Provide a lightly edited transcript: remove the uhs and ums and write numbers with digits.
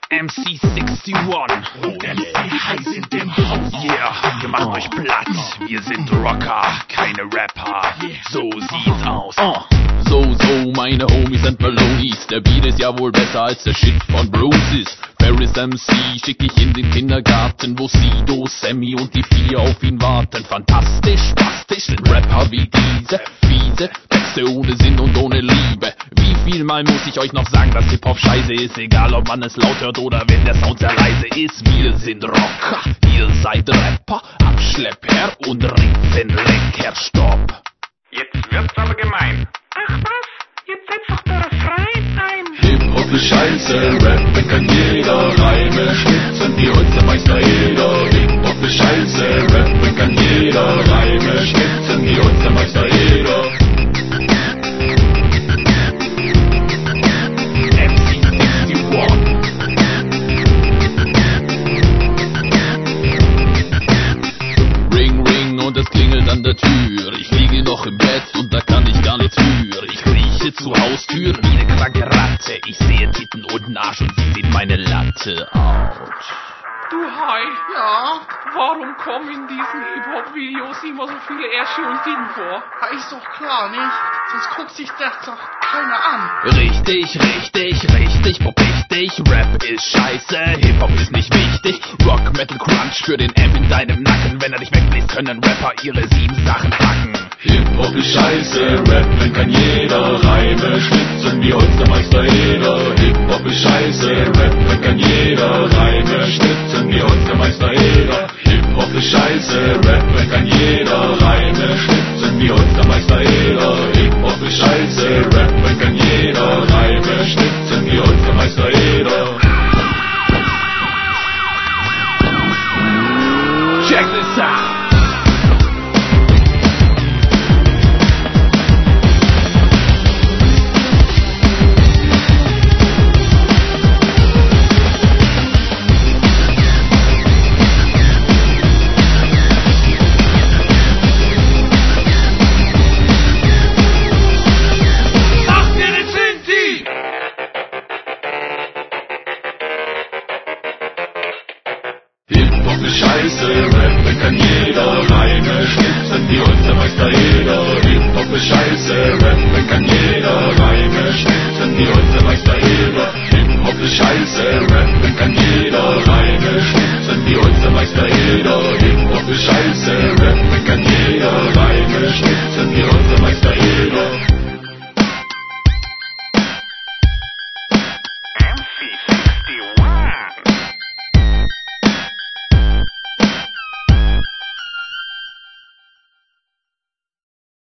MC61 und MC High sind im Haus. Yeah, wir machen euch platt. Wir sind Rocker, keine Rapper. So sieht's aus. So, meine Homies and Malonies. Der Beat ist ja wohl besser als der Shit von Bruces. Ferris MC schick ich in den Kindergarten, wo Sido, Sammy und die vier auf ihn warten. Fantastisch, spastisch sind Rapper wie diese. Fiese Texte ohne Sinn und ohne Liebe. Wie viel Mal muss ich euch noch sagen, dass Hip-Hop scheiße ist? Egal ob man es laut hört oder wenn der Sound sehr leise ist. Wir sind Rocker, ihr seid Rapper. Abschleppherr und Ritzenlenker, stopp. Jetzt wird's aber gemein. Ach was, jetzt setz doch der Refrain ein. Hip-Hop ist scheiße, rappen kann jeder. Reime schnitzen wie unser Meister Eder. Hip-Hop ist scheiße, rappen kann jeder. Reime schnitzen wie unser Meister Eder. Und es klingelt an der Tür. Ich liege noch im Bett und da kann ich gar nichts für. Ich rieche zur Haustür wie eine kranke Ratte. Ich sehe Titten und Arsch und sie sieht meine Latte. Autsch. Du Hai, Ja, warum kommen in diesen Hip-Hop-Videos immer so viele Ärsche und Titten vor? ist doch klar, nicht? Sonst guckt sich das doch keiner an. Richtig, Pop richtig. Rap ist scheiße, Hip-Hop ist nicht wichtig. Rock, Metal, Crunch für den Amp in deinem Nacken. Wenn er dich wegbläst, können Rapper ihre 7 Sachen hacken. Hip-Hop ist scheiße, rappen kann jeder. Reime schnitzen wie unser Meister Eder. Hip-Hop ist scheiße, rappen kann jeder. Reime schnitzen wie unser Meister Eder. Hip-Hop ist scheiße, rappen kann jeder. Reime schnitzen wie unser Meister Eder. Hip-Hop ist scheiße, rappen kann jeder. Reime schnitzen wie unser Meister Eder. Check this out. Hip-Hop ist scheiße, rappen kann jeder. Reime schnitzen wie unser Meister Eder. Hip-Hop ist scheiße, rappen kann jeder. Reime schnitzen wie unser Meister Eder.